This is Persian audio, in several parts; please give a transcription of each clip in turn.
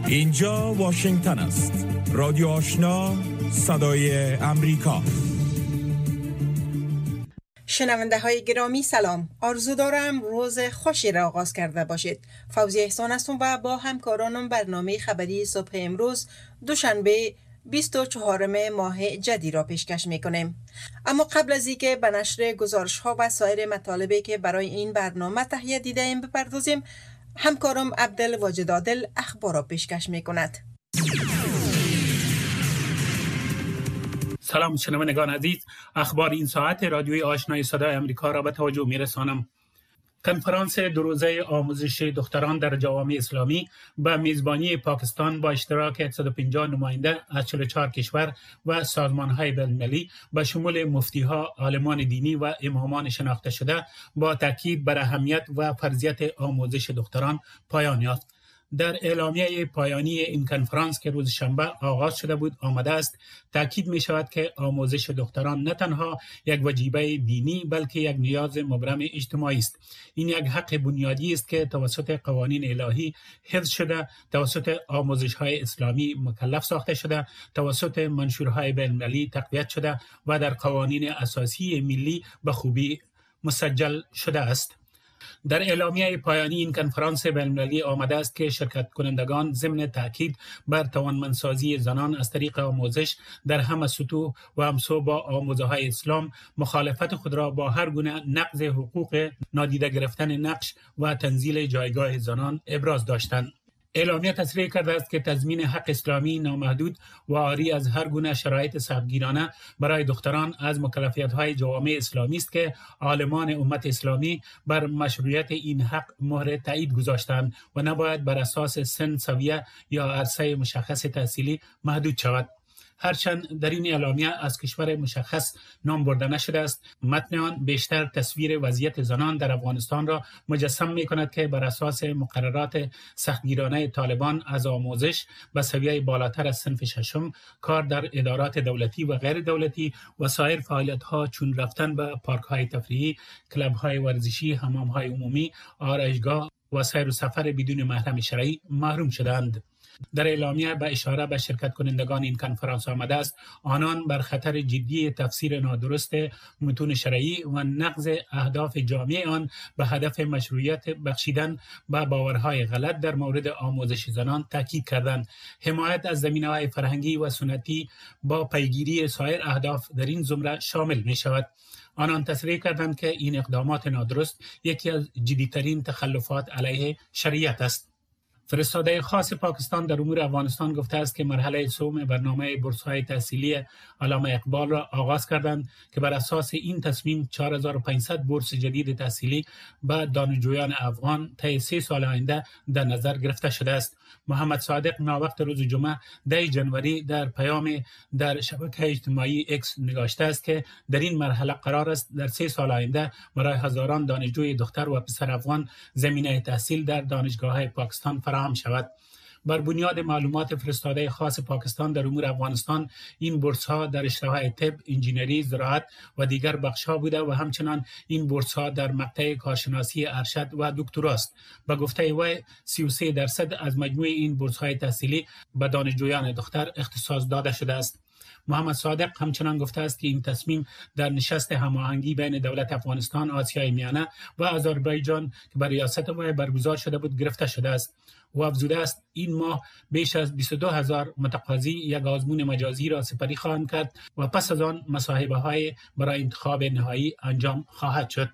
اینجا واشنگتن است. رادیو آشنا، صدای امریکا. شنونده های گرامی سلام. آرزو دارم روز خوشی را آغاز کرده باشید. فوزی احسان هستم و با همکارانم برنامه خبری صبح امروز دوشنبه 24 ماه جدی را پیشکش میکنیم. اما قبل از اینکه به نشر گزارش ها و سایر مطالبی که برای این برنامه تهیه دیده ایم بپردازیم، همکارم عبدالواجد عادل اخبار را پیشکش میکند. سلام شنوندگان عزیز، اخبار این ساعت رادیوی آشنای صدای امریکا را به توجه میرسانم. کنفرانس دو روزه آموزش دختران در جوامع اسلامی به میزبانی پاکستان با اشتراک 150 نماینده از 44 کشور و سازمان‌های بین‌المللی به شمول مفتی‌ها، عالمان دینی و امامان شناخته شده با تاکید بر اهمیت و فرضیت آموزش دختران پایان یافت. در اعلامیه پایانی این کنفرانس که روز شنبه آغاز شده بود آمده است تاکید می شود که آموزش دختران نه تنها یک وجیبه دینی بلکه یک نیاز مبرم اجتماعی است. این یک حق بنیادی است که توسط قوانین الهی حفظ شده، توسط آموزش‌های اسلامی مکلف ساخته شده، توسط منشورهای بین‌المللی تقویت شده و در قوانین اساسی ملی به خوبی مسجل شده است. در اعلامیه پایانی این کنفرانس بین‌المللی آمده است که شرکت کنندگان ضمن تاکید بر توانمندسازی زنان از طریق آموزش در همه سطوح و همسو با آموزه‌های اسلام مخالفت خود را با هر گونه نقض حقوق، نادیده گرفتن نقش و تنزیل جایگاه زنان ابراز داشتند. اعلامیه تصریح کرده است که تضمین حق اسلامی نامحدود و عاری از هر گونه شرایط سختگیرانه برای دختران از مکلفیت‌های جوامع اسلامی است که عالمان امت اسلامی بر مشروعیت این حق مهر تایید گذاشتند و نباید بر اساس سن، سویه یا عرصه مشخص تحصیلی محدود شود. هرچند در این اعلامیه از کشور مشخص نام برده نشده است، متن آن بیشتر تصویر وضعیت زنان در افغانستان را مجسم می‌کند که بر اساس مقررات سختگیرانه طالبان از آموزش به سویه بالاتر از صنف ششم، کار در ادارات دولتی و غیر دولتی و سایر فعالیت‌ها چون رفتن به پارک‌های تفریحی، کلب‌های ورزشی، حمام‌های عمومی، آرایشگاه و سیر و سفر بدون محرم شرعی محروم شدند. در اعلامیه به اشاره به شرکت کنندگان این کنفرانس آمده است آنان بر خطر جدی تفسیر نادرست متون شرعی و نقض اهداف جامع آن به هدف مشروعیت بخشیدن به باورهای غلط در مورد آموزش زنان تاکید کردند. حمایت از زمینه‌های فرهنگی و سنتی با پیگیری سایر اهداف در این زمره شامل می شود. آنان تصریح کردند که این اقدامات نادرست یکی از جدی‌ترین تخلفات علیه شریعت است. فرستاده خاص پاکستان در امور افغانستان گفته است که مرحله سوم برنامه بورس‌های تحصیلی علامه اقبال را آغاز کردند که بر اساس این تصمیم 4500 بورس جدید تحصیلی به دانشجویان افغان طی 3 سال آینده در نظر گرفته شده است. محمد صادق ناوقت روز جمعه 10 جنوری در پیام در شبکه اجتماعی اکس نگاشته است که در این مرحله قرار است در 3 سال آینده برای هزاران دانشجوی دختر و پسر افغان زمینه تحصیل در دانشگاه‌های پاکستان فراهم شود. بر بنیاد معلومات فرستاده خاص پاکستان در امور افغانستان، این بورس‌ها در رشته‌های طب، انجینری، زراعت و دیگر بخش‌ها بوده و همچنان این بورس‌ها در مقطع کارشناسی ارشد و دکتراست. به گفته وی 33% از مجموع این بورس‌های تحصیلی به دانشجویان دختر اختصاص داده شده است. محمد صادق همچنان گفته است که این تصمیم در نشست هماهنگی بین دولت افغانستان، آسیای میانه و آذربایجان که بر ریاست وی برگزار شده بود گرفته شده است. و افزوده است این ماه بیش از 22,000 متقاضی یک آزمون مجازی را سپری خواهند کرد و پس از آن مصاحبه‌های برای انتخاب نهایی انجام خواهد شد.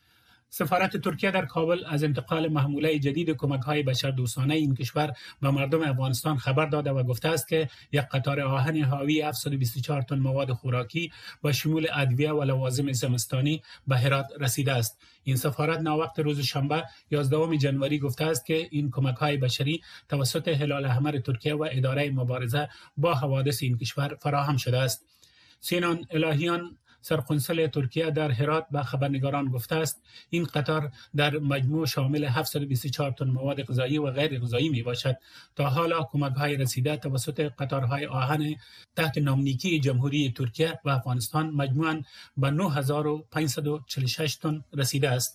سفارت ترکیه در کابل از انتقال محموله جدید کمک‌های بشردوستانه این کشور به مردم افغانستان خبر داده و گفته است که یک قطار آهن حاوی 724 تن مواد خوراکی و شمول ادویه و لوازم زمستانی به هرات رسیده است. این سفارت ناوقت روز شنبه 11 جنوری گفته است که این کمک‌های بشری توسط هلال احمر ترکیه و اداره مبارزه با حوادث این کشور فراهم شده است. سینان الهیان سرقنصل ترکیه در هرات به خبرنگاران گفته است این قطار در مجموع شامل 724 تن مواد غذایی و غیر غذایی می باشد. تا حالا کمک‌های رسیده توسط قطارهای آهن تحت نامنیکی جمهوری ترکیه و افغانستان مجموعاً به 9546 تن رسیده است.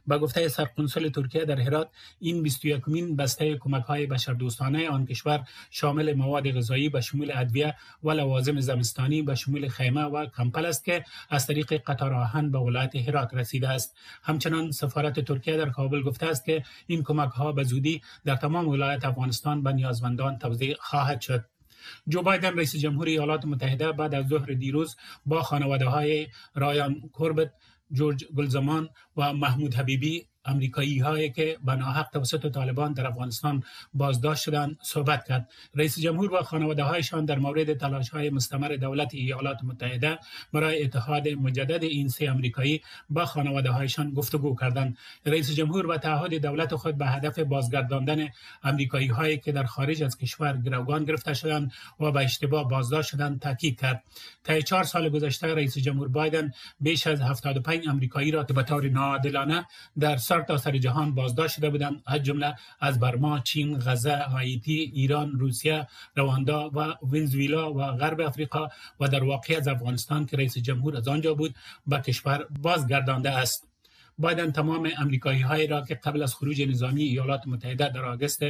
به گفته سرقنصل ترکیه در هرات، این 21مین بسته کمک‌های بشردوستانه آن کشور شامل مواد غذایی به شمول ادویه و لوازم زمستانی به شمول خیمه و کمپل است که از طریق قطار آهن به ولایت هرات رسیده است. همچنان سفارت ترکیه در کابل گفته است که این کمک‌ها به زودی در تمام ولایت افغانستان به نیازمندان توزیع خواهد شد. جو بایدن رئیس جمهوری ایالات متحده بعد از ظهر دیروز با خانواده‌های رایان کوربت، جورج گلزمان و محمود حبیبی، امریکایی هایی که به ناحق توسط طالبان در افغانستان بازداشت شدند صحبت کرد. رئیس جمهور و خانواده هایشان در مورد تلاش های مستمر دولت ایالات متحده برای اتحاد مجدد این سه امریکایی با خانواده هایشان گفتگو کردند. رئیس جمهور و تعهد دولت خود به هدف بازگرداندن امریکایی هایی که در خارج از کشور گروگان گرفته شدند و به اشتباه بازداشت شدند تاکید کرد. طی 4 سال گذشته رئیس جمهور بایدن بیش از 75 امریکایی را به طور ناعادلانه در سرتاسر جهان بازداشت شده بودند، از جمله از برما، چین، غزه، هایتی، ایران، روسیه، رواندا و ونزوئلا و غرب افریقا و در واقع از افغانستان که رئیس جمهور از آنجا بود به کشور بازگردانده است. بایدن تمام امریکایی‌هایی را که قبل از خروج نظامی ایالات متحده در آگوست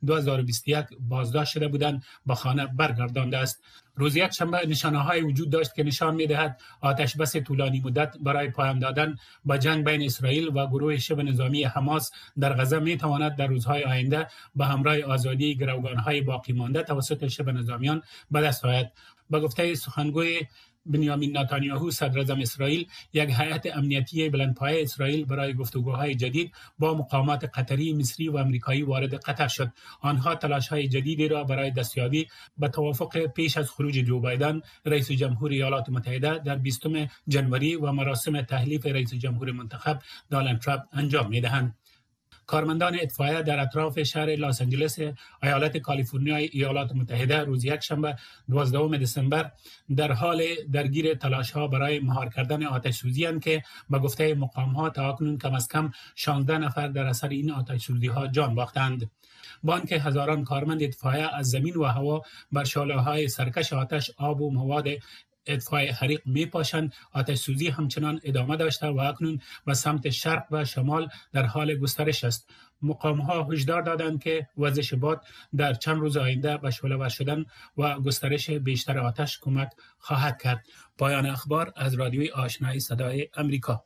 2021 بازداشت شده بودند به خانه برگردانده است. روز یکشنبه نشانه‌هایی وجود داشت که نشان می‌دهد آتش بس طولانی مدت برای پایان دادن به جنگ بین اسرائیل و گروه شبه نظامی حماس در غزه می‌تواند در روزهای آینده به همراه آزادی گروگان‌های باقی مانده توسط شبه نظامیان به دست آید. به گفته سخنگوی بنیامین نتانیاهو صدر اعظم اسرائیل، یک هیئت امنیتی بلندپایه اسرائیل برای گفتگوهای جدید با مقامات قطری، مصری و آمریکایی وارد قطر شد. آنها تلاش‌های جدیدی را برای دستیابی به توافق پیش از خروج جو بایدن رئیس جمهور ایالات متحده در 20 ژانویه و مراسم تحلیف رئیس جمهور منتخب دونالد ترامپ انجام می‌دهند. کارمندان اطفائیه در اطراف شهر لس آنجلس ایالت کالیفرنیا ایالات متحده روز یکشنبه 12 دسامبر در حال درگیر تلاش‌ها برای مهار کردن آتش‌سوزی اند که به گفته مقام‌ها تاکنون کم از کم 16 نفر در اثر این آتش‌سوزی‌ها جان باختند. با آنکه هزاران کارمند اطفائیه از زمین و هوا بر شعله‌های سرکش آتش، آب و مواد اطفای حریق میپاشند، آتش سوزی همچنان ادامه داشته و اکنون به سمت شرق و شمال در حال گسترش است. مقام‌ها هشدار دادند که وزش باد در چند روز آینده به شعله‌ور شدن و گسترش بیشتر آتش کمک خواهد کرد. پایان اخبار از رادیوی آشنای صدای امریکا.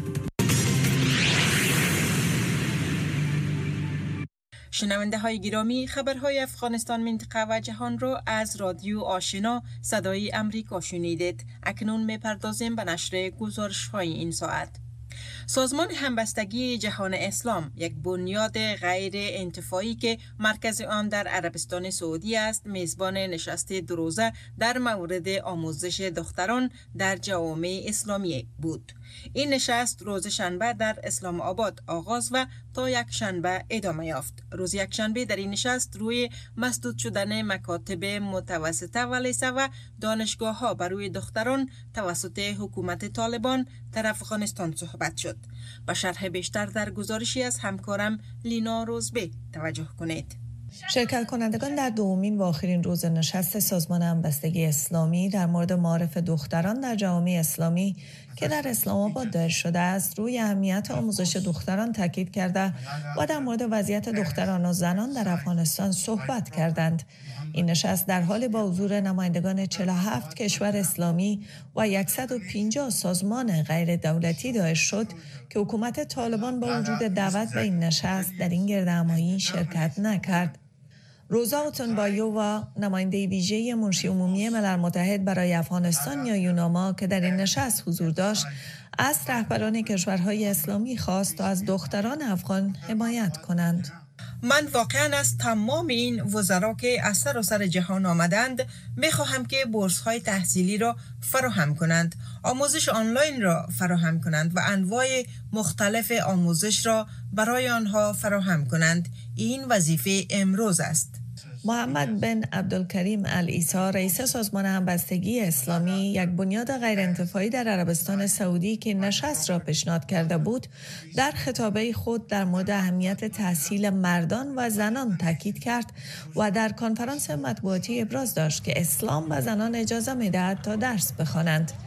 شنونده های گرامی، خبرهای افغانستان، منطقه و جهان را از رادیو آشنا صدای امریکا شنیدید. اکنون میپردازیم به نشر گزارش های این ساعت. سازمان همبستگی جهان اسلام، یک بنیاد غیر انتفاعی که مرکز آن در عربستان سعودی است، میزبان نشست دو-روزه در مورد آموزش دختران در جوامع اسلامی بود. این نشست روز شنبه در اسلام آباد آغاز و تا یک شنبه ادامه یافت. روز یک شنبه در این نشست روی مسدود شدن مکاتب متوسطه و لیسه و دانشگاه ها بر روی دختران توسط حکومت طالبان در افغانستان صحبت شد. با شرح بیشتر در گزارشی از همکارم لینا روزبه توجه کنید. شرکت کنندگان در دومین و آخرین روز نشست سازمان همبستگی اسلامی در مورد معارف دختران در جوامع اسلامی که در اسلام آباد دایر شده است، روی اهمیت آموزش دختران تاکید کرده و در مورد وضعیت دختران و زنان در افغانستان صحبت کردند. این نشست در حال با حضور نمایندگان 47 کشور اسلامی و 150 سازمان غیر دولتی دایر شد که حکومت طالبان با وجود دعوت به این نشست در این گردهمایی شرکت نکرد. روزا اوتنبایو و نماینده ویژه منشی عمومی ملل متحد برای افغانستان یا یوناما که در این نشست حضور داشت، از رهبران کشورهای اسلامی خواست تا از دختران افغان حمایت کنند. من واقعا از تمام این وزرا که از سراسر جهان آمدند میخواهم که بورس‌های تحصیلی را فراهم کنند، آموزش آنلاین را فراهم کنند و انواع مختلف آموزش را برای آنها فراهم کنند. این وظیفه امروز است. محمد بن عبدالکریم العیسی، رئیس سازمان همبستگی اسلامی، یک بنیاد غیر انتفاعی در عربستان سعودی که نشست را پیشنهاد کرده بود، در خطابه خود در مورد اهمیت تحصیل مردان و زنان تاکید کرد و در کنفرانس مطبوعاتی ابراز داشت که اسلام به زنان اجازه می‌دهد تا درس بخوانند.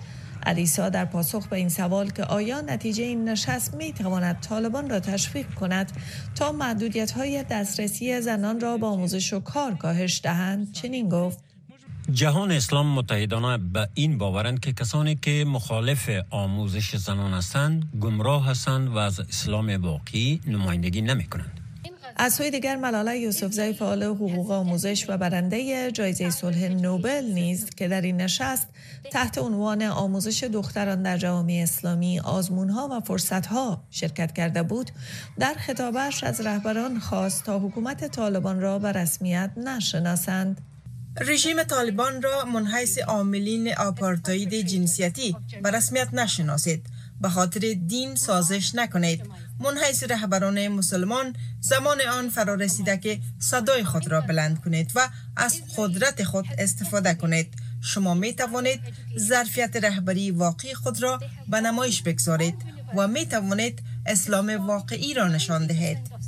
علیسا در پاسخ به این سوال که آیا نتیجه این نشست می تواند طالبان را تشویق کند تا محدودیت‌های دسترسی زنان را با آموزش و کار کاهش دهند چنین گفت: جهان اسلام متحدانه به این باورند که کسانی که مخالف آموزش زنان هستند گمراه هستند و از اسلام واقعی نمایندگی نمی کنند. از سوی دیگر ملاله یوسفزی فعال حقوق آموزش و برنده جایزه صلح نوبل نیز که در این نشست تحت عنوان آموزش دختران در جوامع اسلامی آزمونها و فرصتها شرکت کرده بود، در خطابش از رهبران خواست تا حکومت طالبان را به رسمیت نشناسند. رژیم طالبان را منحیث عاملین آپارتاید جنسیتی به رسمیت نشناسید، به خاطر دین سازش نکنید. منحیث رهبران مسلمان زمان آن فرا رسیده که صدای خود را بلند کنید و از قدرت خود استفاده کنید. شما می توانید ظرفیت رهبری واقعی خود را به نمایش بگذارید و می توانید اسلام واقعی را نشان دهید.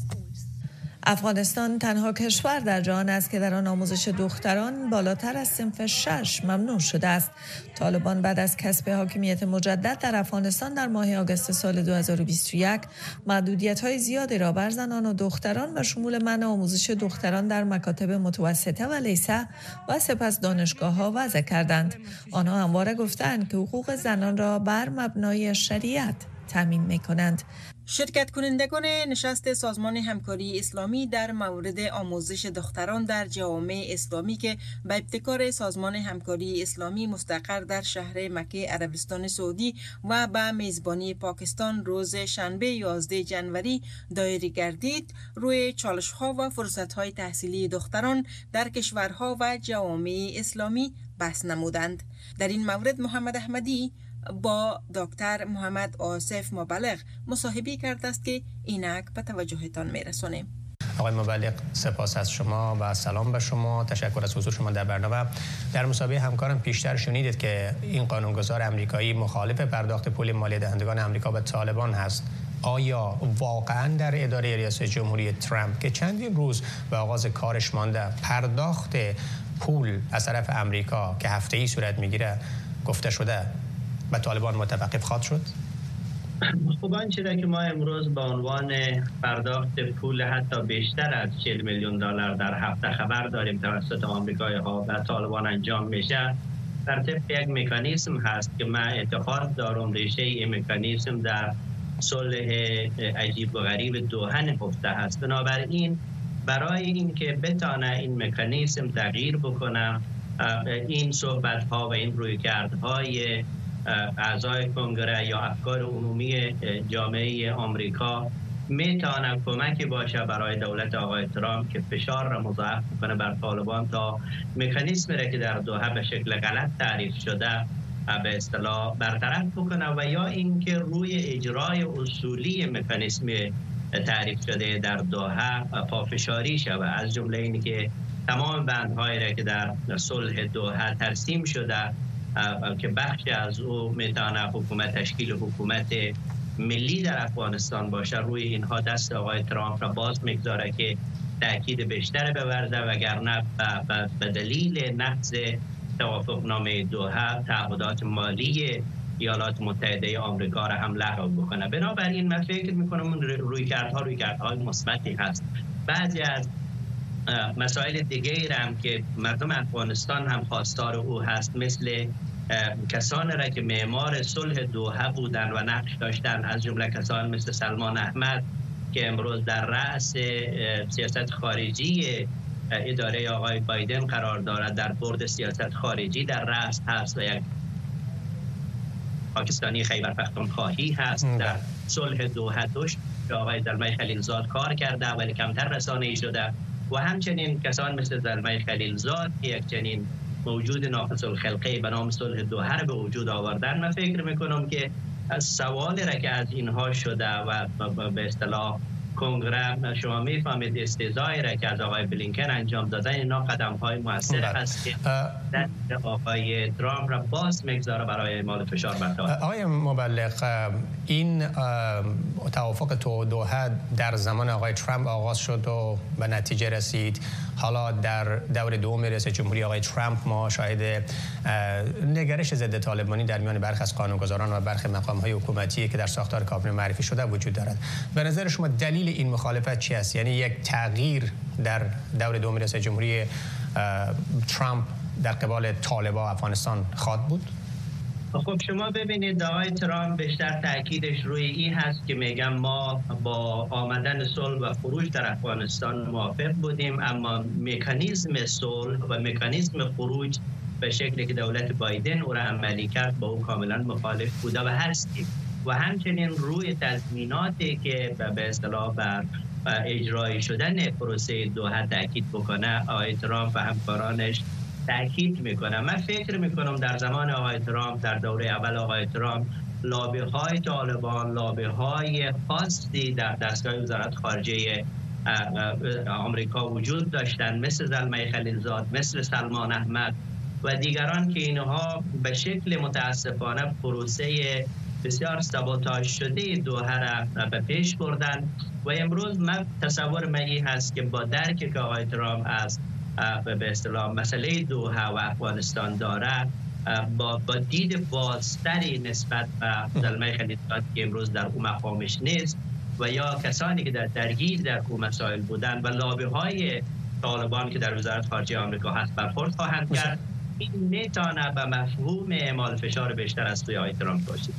افغانستان تنها کشور در جهان است که در آن آموزش دختران بالاتر از صنف 6 ممنوع شده است. طالبان بعد از کسب حاکمیت مجدد در افغانستان در ماه آگوست سال 2021 محدودیت‌های زیادی را بر زنان و دختران و شمول منع آموزش دختران در مکاتب متوسطه و لیسه و سپس دانشگاه‌ها وضع کردند. آنها همواره گفتند که حقوق زنان را بر مبنای شریعت تامین می‌کنند. شرکت کنندگان نشست سازمان همکاری اسلامی در مورد آموزش دختران در جوامع اسلامی که به ابتکار سازمان همکاری اسلامی مستقر در شهر مکه عربستان سعودی و به میزبانی پاکستان روز شنبه 11 جنوری دایره گردید، روی چالش‌ها و فرصت‌های تحصیلی دختران در کشورها و جوامع اسلامی بحث نمودند. در این مورد محمد احمدی با دکتر محمد آصف مبلغ مصاحبه کرده است که اینک به توجهتان میرسونیم. آقای مبلغ، سپاس از شما و سلام به شما. تشکر از حضور شما در برنامه. در مسابقه همکارم پیشتر شنیدید که این قانونگذار امریکایی مخالف پرداخت پول مالی دهندگان امریکا به طالبان هست. آیا واقعا در اداره ریاست جمهوری ترامپ که چندین روز به آغاز کارش مانده پرداخت پول از طرف امریکا که هفته‌ای صورت میگیره گفته شده به طالبان متوقف خواهد شد؟ خب آنچه را که ما امروز به عنوان پرداخت پول حتی بیشتر از 40 میلیون دلار در هفته خبر داریم توسط آمریکایی‌ها و طالبان انجام میشه، در طبق یک مکانیزم هست که من اعتقاد دارم ریشه این مکانیزم در صلح عجیب و غریب دوحه نهفته هست. بنابراین برای اینکه بتانه این مکانیزم تغییر بکنه، این صحبت‌ها و این رویکردهای اعضای کنگره یا افکار عمومی جامعه آمریکا میتونه کمکی باشه برای دولت آقای ترامپ که فشار را مضاعف کنه بر طالبان تا مکانیزمی را که در دوحه به شکل غلط تعریف شده به اصطلاح برطرف بکنه و یا اینکه روی اجرای اصولی مکانیزم تعریف شده در دوحه پافشاری شود، از جمله اینی که تمام بندهایی را که در صلح دوحه ترسیم شده که بخشی از او میتونه حکومت تشکیل حکومت ملی در افغانستان باشه، روی اینها دست آقای ترامپ را باز میگذاره که تأکید بیشتر بورزه، وگرنه به دلیل نقض توافقنامه دوحه تعهدات مالی ایالات متحده آمریکا را هم لغو بکنه. بنابراین من فکر میکنم رویکردهای مثبتی هست. بعضی از مسائل دیگه هم که مردم افغانستان هم خواستار او هست، مثل کسانی را که معمار صلح دوحه بودن و نقش داشتن، از جمله کسان مثل سلمان احمد که امروز در رأس سیاست خارجی اداره آقای بایدن قرار دارد، در بورد سیاست خارجی در رأس هست و یک پاکستانی خیبر پختونخواهی هست. در صلح دوحه داشت آقای زلمه خلیلزاد کار کرده ولی کمتر رسانه‌ای شده و همچنین کسان مثل زلمه خلیلزاد که یک چنین موجود ناقص الخلقه به نام صلح دوحه را به وجود آوردن. من فکر میکنم که از سوال را که از اینها شده و به اصطلاح کنگره شما میفهمید استهزایی را که از آقای بلینکن انجام دادن، اینا قدم های موثر هست که دست آقای ترامپ را باز میگذاره برای اعمال فشار بر طالبان. آقای مبلغ، این توافق دوحه در زمان آقای ترامپ آغاز شد و به نتیجه رسید. حالا در دور دوم رئیس جمهوری آقای ترامپ ما شاهد نگرش ضد طالبانی در میان برخی از قانونگذاران و برخی مقام‌های حکومتی که در ساختار کابینه معرفی شده وجود دارد. به نظر شما دلیل این مخالفت چی است؟ یعنی یک تغییر در دور دوم رئیس جمهوری ترامپ در قبال طالبان افغانستان خواهد بود؟ خب شما ببینید آقای ترامپ بیشتر تاکیدش روی این هست که میگم ما با آمدن صلح و خروج در افغانستان موافق بودیم، اما مکانیزم صلح و مکانیزم خروج به شکلی که دولت بایدن او را عملی کرد با او کاملا مخالف بوده و هستیم. و همچنین روی تضمیناتی که به اصطلاح بر اجرای شدن پروسه دوحه تاکید بکنه آقای ترامپ و همکارانش تاکید میکنه. من فکر میکنم در زمان آقای ترامپ، در دوره اول آقای ترامپ، لابی های طالبان، لابی های خاصی در دستگاه وزارت خارجه آمریکا وجود داشتند، مثل زلمه خلیلزاد، مثل سلمان احمد و دیگران که اینها به شکل متاسفانه پروسه بسیار سابوتاژ شده دوحه را به پیش بردن. و امروز من تصور من این هست که با درکی که آقای ترامپ از به اصطلاح مسئله دوحه و افغانستان داره، با دید بازتری نسبت به زلمه خلیلزاد که امروز در اون مقامش نیست و یا کسانی که درگیر در اون مسائل بودن و لابی های طالبان که در وزارت خارجه آمریکا هست برخورد خواهند کرد، این میتونه به مفهوم اعمال فشار بیشتر از سوی آقای ترامپ باشد.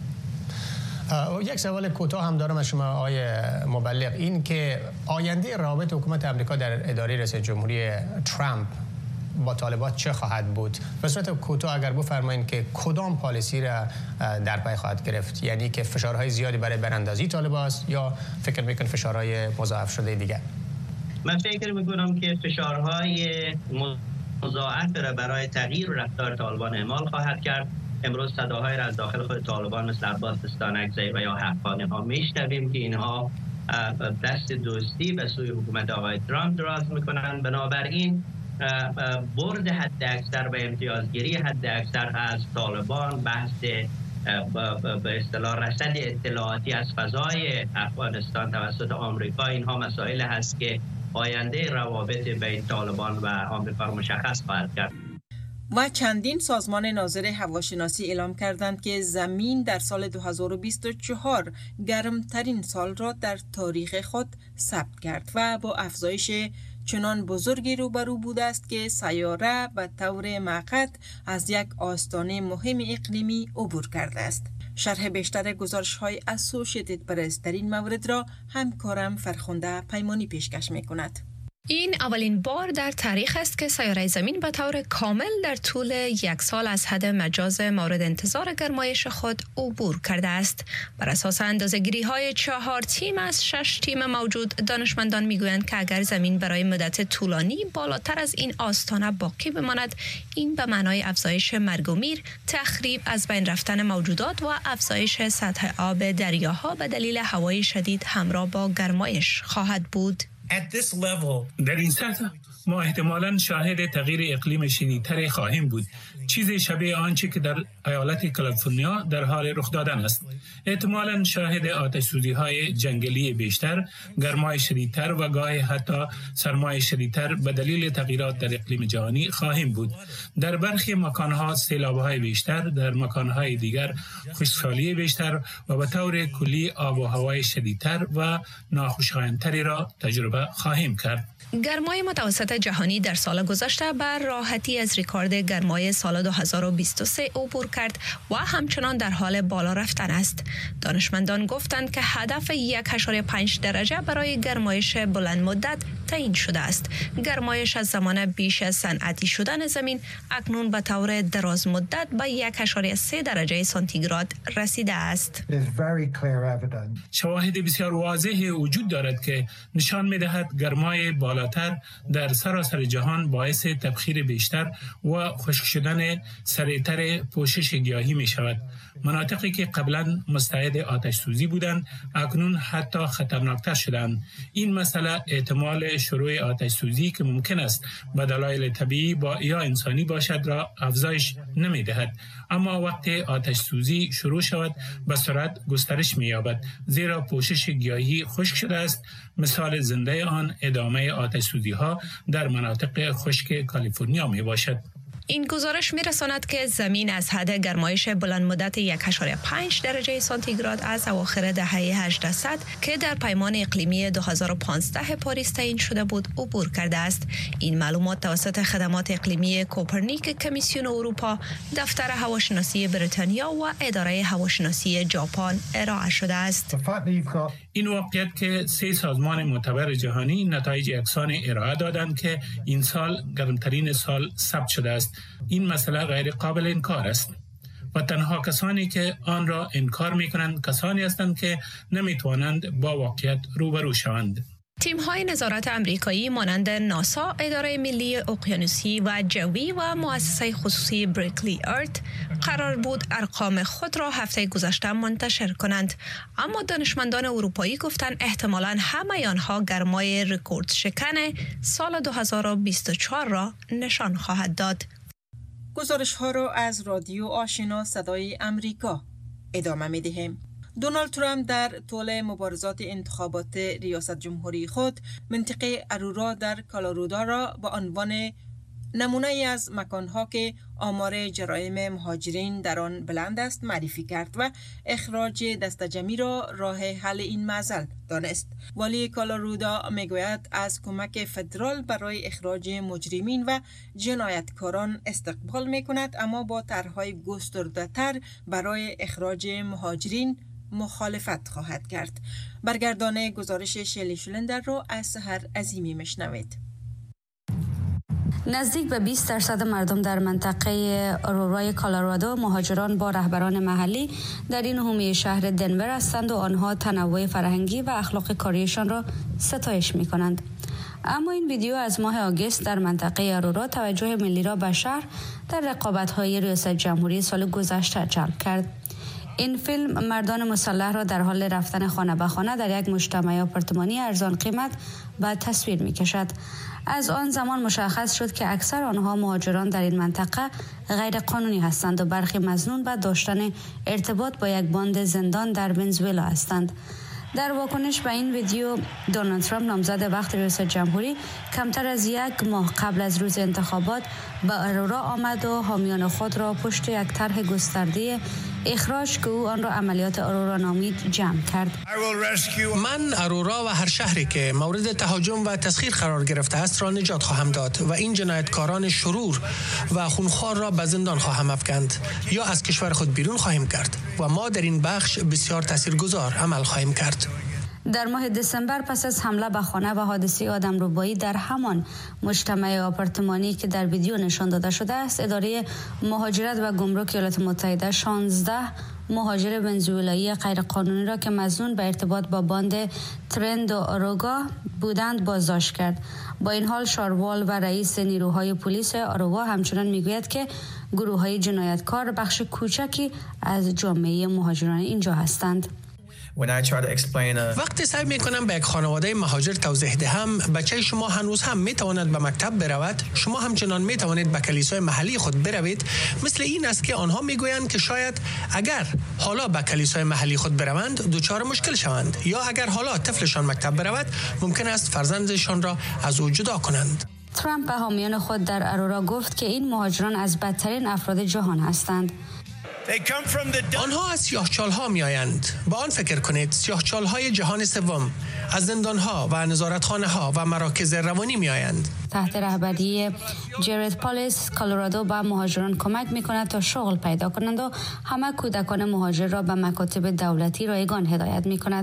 یک سوال کوتاه هم دارم از شما آقای مبلغ، این که آینده روابط حکومت آمریکا در اداره رئیس جمهوری ترامپ با طالبان چه خواهد بود؟ به صورت کوتاه اگر بفرمایید که کدام پالیسی را در پی خواهد گرفت؟ یعنی که فشارهای زیادی برای براندازی طالبان است یا فکر میکن فشارهای مضاعف شده دیگر؟ من فکر میکنم که فشارهای مضاعف را برای تغییر رفتار طالبان اعمال خواهد کرد. امروز صداهای را از داخل خود طالبان مثل عباس دستانکزی و یا حقانی ها میشنویم که اینها دست دوستی به سوی حکومت آقای ترامپ دراز میکنن. بنابراین برد حد اکثر و امتیازگیری حد اکثر از طالبان، بحث به اصطلاح رصد اطلاعاتی از فضای افغانستان توسط آمریکا، اینها مسائل هست که آینده روابط بین طالبان و آمریکا را مشخص خواهد کرد. و چندین سازمان ناظر هواشناسی اعلام کردند که زمین در سال 2024 گرمترین سال را در تاریخ خود ثبت کرد و با افزایش چنان بزرگی روبرو بوده است که سیاره به طور موقت از یک آستانه مهم اقلیمی عبور کرده است. شرح بیشتر گزارش‌های اسوشییتد پرس در این مورد را همکارم فرخنده پیمانی پیشکش می‌کند. این اولین بار در تاریخ است که سیاره زمین به طور کامل در طول یک سال از حد مجاز مورد انتظار گرمایش خود عبور کرده است. بر اساس اندازه‌گیری‌های 4 تیم از 6 تیم موجود، دانشمندان می‌گویند که اگر زمین برای مدت طولانی بالاتر از این آستانه باقی بماند، این به معنای افزایش مرگ و میر، تخریب، از بین رفتن موجودات و افزایش سطح آب دریاها به دلیل هوای شدید همراه با گرمایش خواهد بود. در این سطح ما احتمالاً شاهد تغییر اقلیم شدیدتری خواهیم بود، چیزی شبیه آنچه که در ایالت کالیفرنیا در حال رخ دادن است. احتمالاً شاهد آتش‌سوزی‌های جنگلی بیشتر، گرمای شدیدتر و گاهی حتی سرمای شدیدتر به دلیل تغییرات در اقلیم جهانی خواهیم بود. در برخی مکان‌ها سیلاب‌های بیشتر، در مکان‌های دیگر خشکسالی بیشتر و به طور کلی آب و هوای شدیدتر و ناخوشایندتری را تجربه خواهیم کرد. گرمای متوسط جهانی در سال گذشته بر راحتی از رکورد گرمای سال 2023 عبور کرد و همچنان در حال بالا رفتن است. دانشمندان گفتند که هدف 1.5 درجه برای گرمایش بلند مدت تعیین شده است. گرمایش از زمان بیش از صنعتی شدن زمین اکنون به طور دراز مدت به 1.3 درجه سانتیگراد رسیده است. شواهد بسیار واضحی وجود دارد که نشان می‌دهد گرمای بالاتر در سراسر جهان باعث تبخیر بیشتر و خشک شدن سریعتر پوشش گیاهی می‌شود. مناطقی که قبلا مستعد آتش سوزی بودند اکنون حتی خطرناکتر شدند. این مسئله احتمال شروع آتش سوزی که ممکن است به دلایل طبیعی یا انسانی باشد را افزایش نمی‌دهد. اما وقتی آتش سوزی شروع شود به سرعت گسترش می‌یابد، زیرا پوشش گیاهی خشک شده است. مثال زنده آن ادامه آتش سوزی‌ها در مناطق خشک کالیفرنیا میباشد. این گزارش می‌رساند که زمین از حد گرمایش بلند مدت 1.5 درجه سانتیگراد از اواخر دهه 1800 که در پیمان اقلیمی 2015 پاریس تعیین شده بود عبور کرده است. این معلومات توسط خدمات اقلیمی کوپرنیک کمیسیون اروپا، دفتر هواشناسی بریتانیا و اداره هواشناسی ژاپن ارائه شده است. این واقعیت که 3 سازمان معتبر جهانی نتایج یکسان ارائه دادند که این سال گرمترین سال ثبت شده است. این مسئله غیر قابل انکار است و تنها کسانی که آن را انکار می‌کنند کسانی هستند که نمی‌توانند با واقعیت روبرو شوند. تیم‌های نظارت آمریکایی مانند ناسا، اداره ملی اقیانوسی و جوی و مؤسسه خصوصی برکلی ارت قرار بود ارقام خود را هفته گذشته منتشر کنند، اما دانشمندان اروپایی گفتند احتمالاً همه آنها گرمای رکورد شکن سال 2024 را نشان خواهد داد. گزارش ها را از رادیو آشنا صدای امریکا ادامه می دهیم. دونالد ترامپ در طول مبارزات انتخابات ریاست جمهوری خود منطقه ارورا در کالرادو را به عنوان نمونه از مکانها که آمار جرایم مهاجرین در آن بلند است معرفی کرد و اخراج دستجمعی را راه حل این معضل دانست. والی کالرادو میگوید از کمک فدرال برای اخراج مجرمین و جنایتکاران استقبال میکند، اما با طرح‌های گسترده‌تر برای اخراج مهاجرین مخالفت خواهد کرد. برگردان گزارش شلی شلندر را از سحر عظیمی مشنوید. نزدیک به 20% مردم در منطقه اورورای کالرادو مهاجران با رهبران محلی در این حومه شهر دنور هستند و آنها تنوع فرهنگی و اخلاق کاریشان را ستایش می کنند. اما این ویدیو از ماه آگوست در منطقه ارورا توجه ملی را به شهر در رقابت‌های ریاست جمهوری سال گذشته جلب کرد. این فیلم مردان مسلح را در حال رفتن خانه به خانه در یک مجتمع آپارتمانی ارزان قیمت به تصویر می کشد. از آن زمان مشخص شد که اکثر آنها مهاجران در این منطقه غیر قانونی هستند و برخی مظنون به داشتن ارتباط با یک باند زندان در ونزوئلا هستند. در واکنش به این ویدیو، دونالد ترامپ نامزد وقت ریاست جمهوری کمتر از 1 ماه قبل از روز انتخابات به ارورا آمد و حامیان خود را پشت یک طرح گسترده اخراج که او آن را عملیات ارورا نامید جمع کرد. من ارورا و هر شهری که مورد تهاجم و تسخیر قرار گرفته است را نجات خواهم داد و این جنایتکاران شرور و خونخوار را به زندان خواهم افکند یا از کشور خود بیرون خواهیم کرد و ما در این بخش بسیار تاثیرگذار عمل خواهیم کرد. در ماه دسامبر پس از حمله به خانه و حادثه آدمربایی در همان مجتمع آپارتمانی که در ویدیو نشان داده شده است، اداره مهاجرت و گمرک ایالات متحده 16 مهاجر ونزوئلایی غیرقانونی را که مظنون به ارتباط با باند ترند و آروگا بودند بازداشت کرد. با این حال شاروال و رئیس نیروهای پلیس آرووا همچنان میگوید که گروه‌های جنایتکار بخش کوچکی از جامعه مهاجران اینجا هستند. وقتی سعی میکنم به یک خانواده مهاجر توضیح دهم بچه شما هنوز هم میتواند به مکتب برود، شما همچنان میتوانید به کلیسای محلی خود بروید، مثل این است که آنها میگویند که شاید اگر حالا به کلیسای محلی خود بروند دچار مشکل شوند، یا اگر حالا طفلشان مکتب برود ممکن است فرزندشان را از او جدا کنند. ترامپ به حامیان خود در ارورا گفت که این مهاجران از بدترین افراد جهان هستند. آنها از سیاهچال‌ها می‌آیند. با آن فکر کنید، سیاهچال‌های جهان سوم از زندان‌ها و نظارتخانه‌ها و مراکز روانی می‌آیند. تحت رهبری جرد پالیس، کالرادو به مهاجران کمک می‌کند تا شغل پیدا کنند و همه کودکان مهاجر را به مکاتب دولتی رایگان هدایت می‌کند.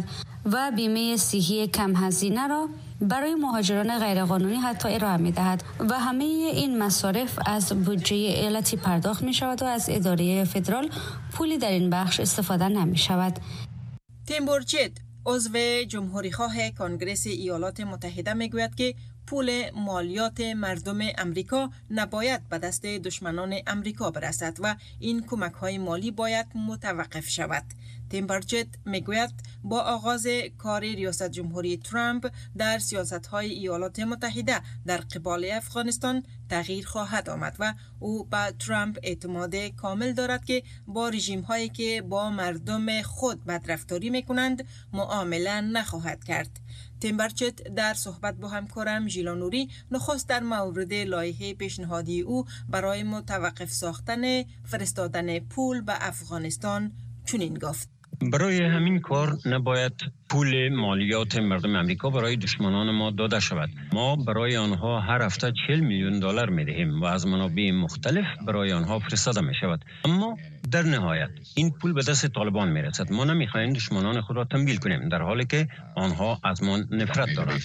و بیمه صحی کم هزینه را برای مهاجران غیرقانونی حتی ارائه می دهد و همه این مصارف از بودجه ایالتی پرداخت می شود و از اداره فدرال پولی در این بخش استفاده نمی شود. تیم بورچت عضو جمهوریخواه کنگره ایالات متحده می گوید که پول مالیات مردم امریکا نباید به دست دشمنان امریکا برسد و این کمک‌های مالی باید متوقف شود. تیم بورچت میگوید با آغاز کار ریاست جمهوری ترامپ در سیاست‌های ایالات متحده در قبال افغانستان تغییر خواهد آمد و او به ترامپ اعتماد کامل دارد که با رژیم‌هایی که با مردم خود بدرفتاری می‌کنند معامله نخواهد کرد. تیم بورچت در صحبت با همکارم ژیلا نوری نخست در مورد لایحه پیشنهادی او برای متوقف ساختن فرستادن پول به افغانستان چنین گفت: برای همین کار نباید پول مالیات مردم امریکا برای دشمنان ما داده شود. ما برای آنها هر هفته 40 میلیون دلار می دهیم و از منابع مختلف برای آنها فرستاده می شود. اما در نهایت این پول به دست طالبان می رسد. ما نمی خواهیم دشمنان خود را تنبیل کنیم در حالی که آنها از ما نفرت دارند.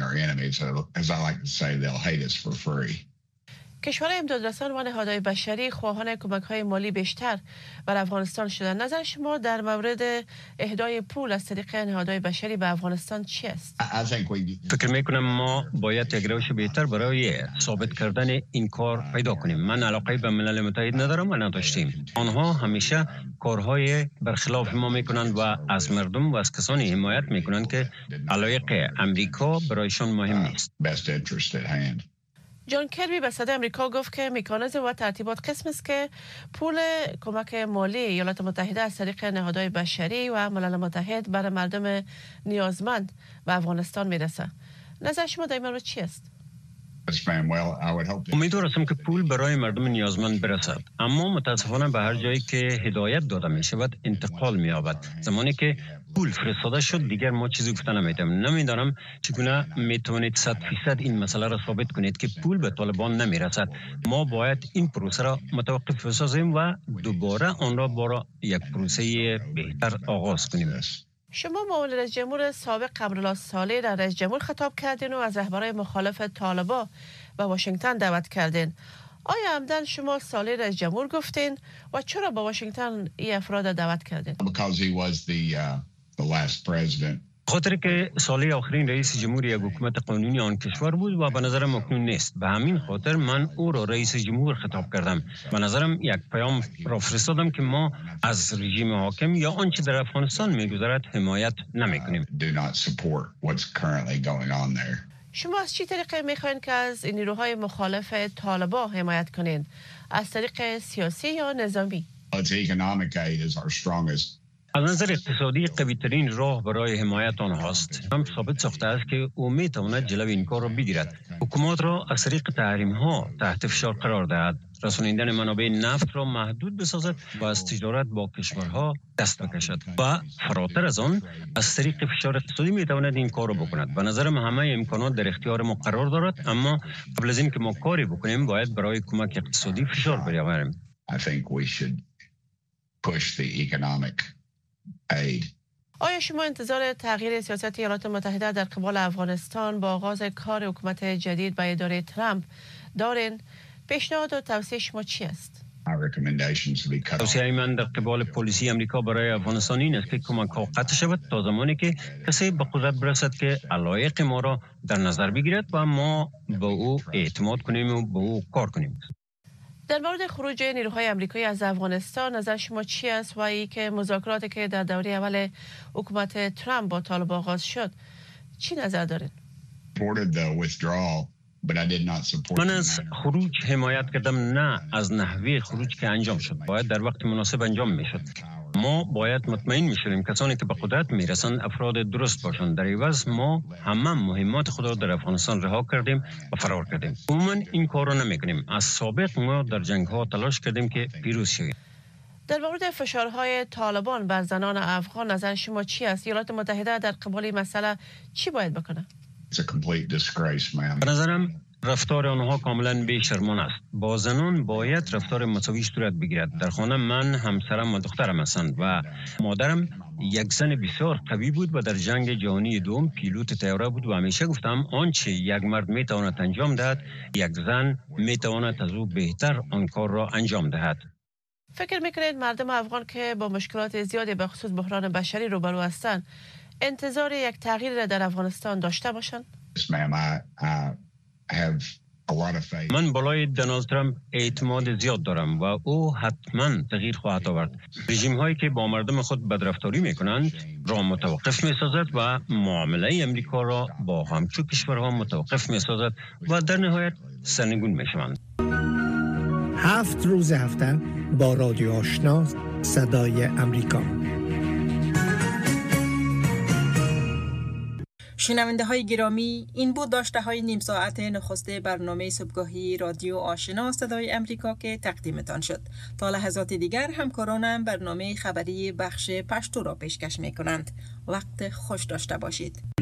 کشورهای امدادرسان و نهادهای بشری خواهان کمک‌های مالی بیشتر بر افغانستان شدند. نظر شما در مورد اهدای پول از طریق نهادهای بشری به افغانستان چی است؟ فکر می‌کنم ما باید یک روش بهتر برای ثابت کردن این کار پیدا کنیم. من علاقه به ملل متحد ندارم و نداشتیم. آنها همیشه کارهای برخلاف ما می‌کنند و از مردم و از کسانی حمایت می‌کنند که علایق امریکا برایشان مهم نیست. جان کربی به صدای امریکا گفت که مکانیزم و ترتیبات قسم است که پول کمک مالی ایالات متحده از طریق نهادهای بشری و ملل متحد برای مردم نیازمند به افغانستان میرسه. نظر شما در این مورد چی است؟ امیدوار هستم که پول برای مردم نیازمند برسد، اما متاسفانه به هر جایی که هدایت داده می شود انتقال می یابد. زمانی که پول فرستاده شد دیگر ما چیزی گفته نمیدانم چگونه می توانید 100% این مسئله را ثابت کنید که پول به طالبان نمی رسد. ما باید این پروسه را متوقف بسازیم و دوباره آن را با یک پروسه بهتر آغاز کنیم. شما معاون رئیس جمهور سابق قمرالله صالح در رئیس جمهور خطاب کردین و از رهبران مخالف طالبان به واشنگتن دعوت کردین. آیا عمدن شما صالح رئیس جمهور گفتین و چرا به واشنگتن این افراد دعوت کردین؟ خاطر که صالح آخرین رئیس جمهور یک حکومت قانونی آن کشور بود و به نظرم اکنون نیست. به همین خاطر من او را رئیس جمهور خطاب کردم. به نظرم یک پیام را فرستادم که ما از رژیم حاکم یا آنچه در افغانستان می‌گذرد حمایت نمی‌کنیم. شما از چی طریقه می‌خواین که از نیروهای مخالف طالبان حمایت کنین؟ از طریق سیاسی یا نظامی؟ از نظر اقتصادی قوی ترین راه برای حمایت آنهاست. هم ثابت ساخته است که او میتواند جلوی این کار را بگیرد. حکومت را از طریق تحریم ها تحت فشار قرار دهد، رسانیدن منابع نفت را محدود بسازد و از تجارت با کشورها دست بکشد و فراتر از آن از طریق فشار اقتصادی میتواند این کار را بکند. به نظرم همه امکانات در اختیار ما قرار دارد، اما قبل از اینکه ما کاری بکنیم باید برای کمک اقتصادی فشار بیاوریم. آیا شما انتظار تغییر سیاست ایالات متحده در قبال افغانستان با آغاز کار حکومت جدید به اداره ترامپ دارین؟ پیشنهاد و توصیه شما چی است؟ توصیه من در قبال پلیسی امریکا برای افغانستان این است که کمک ها قطع شود تا زمانی که کسی به قدرت برسد که علایق ما را در نظر بگیرد و ما به او اعتماد کنیم و به او کار کنیم. در مورد خروج نیروهای آمریکایی از افغانستان نظر شما چی است و ای که مذاکراتی که در دوره اول حکومت ترامپ با طالبان آغاز شد چی نظر دارید؟ من از خروج حمایت کردم، نه از نحوه خروج که انجام شد. باید در وقت مناسب انجام می شد. ما باید مطمئن می شدیم کسانی که به قدرت می رسند افراد درست باشند. در عوض ما همه مهمات خود را در افغانستان رها کردیم و فرار کردیم. عموما این کار را نمی کنیم. از سابق ما در جنگ ها تلاش کردیم که پیروز شویم. در مورد فشارهای طالبان بر زنان افغان نظر شما چی است؟ ایالات متحده در قبال این مسئله چی باید بکنه؟ به نظرم رفتار آنها کاملا بی‌شرمانه است. با زنان باید رفتار مساوی صورت بگیرد. در خانه من، همسرم و دخترم هستند و مادرم یک زن بسیار قوی بود و در جنگ جهانی دوم پیلوت طیاره بود و همیشه گفتم آنچه یک مرد میتواند انجام دهد، یک زن میتواند از او بهتر آن کار را انجام دهد. فکر میکنید مردم افغان که با مشکلات زیادی به خصوص بحران بشری روبرو هستند انتظار یک تغییر در افغانستان داشته باشند؟ من بالای دونالد ترامپ اعتماد زیاد دارم و او حتما تغییر خواهد آورد. رژیم هایی که با مردم خود بدرفتاری میکنند را متوقف میسازد و معامله امریکا را با همچو کشورها متوقف میسازد و در نهایت سرنگون میشوند. 7 روز هفته با رادیو آشنا صدای امریکا. شنونده های گرامی، این بود داشته های نیم ساعت نخست برنامه صبحگاهی رادیو آشنا صدای امریکا که تقدیمتان شد. تا لحظات دیگر همکارانم برنامه خبری بخش پشتو را پیشکش می کنند. وقت خوش داشته باشید.